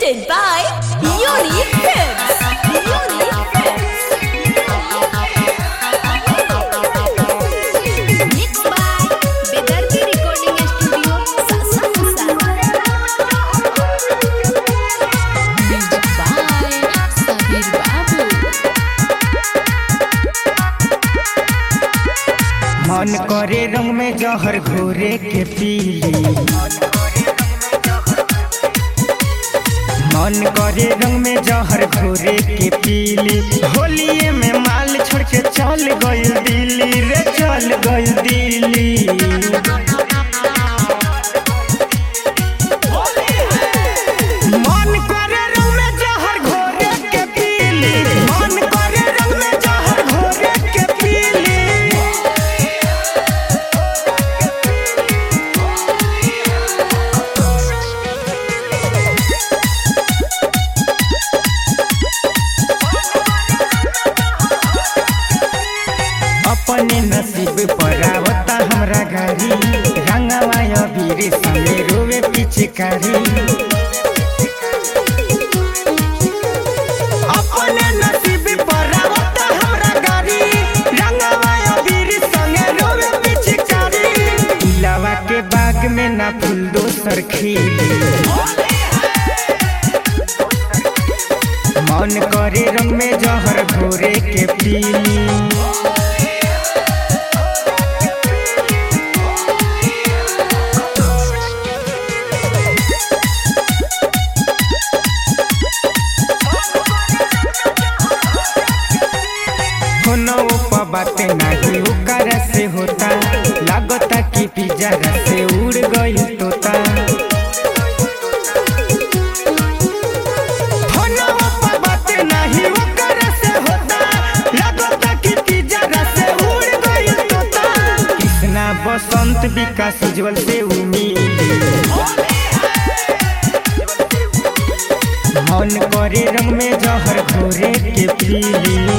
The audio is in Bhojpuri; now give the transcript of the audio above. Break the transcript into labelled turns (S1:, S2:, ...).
S1: presented by Unique Films. Unique Films. Mixed by Bedardi Recording Studio, Sasamusa. Music by Sabir Babu.
S2: मन करे रंग में जहर घोरे के पीली, मन करे रंग में जहर घोरे के पीली। होलिये में माल छोड़ के चल गइल दिल्ली रे, चल गइल दिल्ली। मन करे रंग में जहर घोरे के पीली, मन करे रंग में जहर घोरे के पीली। अपने नसीब पर आवता हमरा गारी, रंगवा अबीर संगे रोवे पिचकारी। अपने नसीब पर आवता हमरा गारी, रंगवा अबीर संगे रोवे पिचकारी। इलावा के बाग में ना फूल दोसर खिली, मन करे रंग में जहर घोरे के पीली। बातें नहीं ओकरा से होता, लागता कि पिज्जा से उड़ गई तोता। बातें नहीं ओकरा से होता, लागता कि पिज्जा से उड़ गई तोता। कृष्णा बसंत विकास उज्जवल से उम्मीद, मन करे रंग में जहर घोरे के पीली।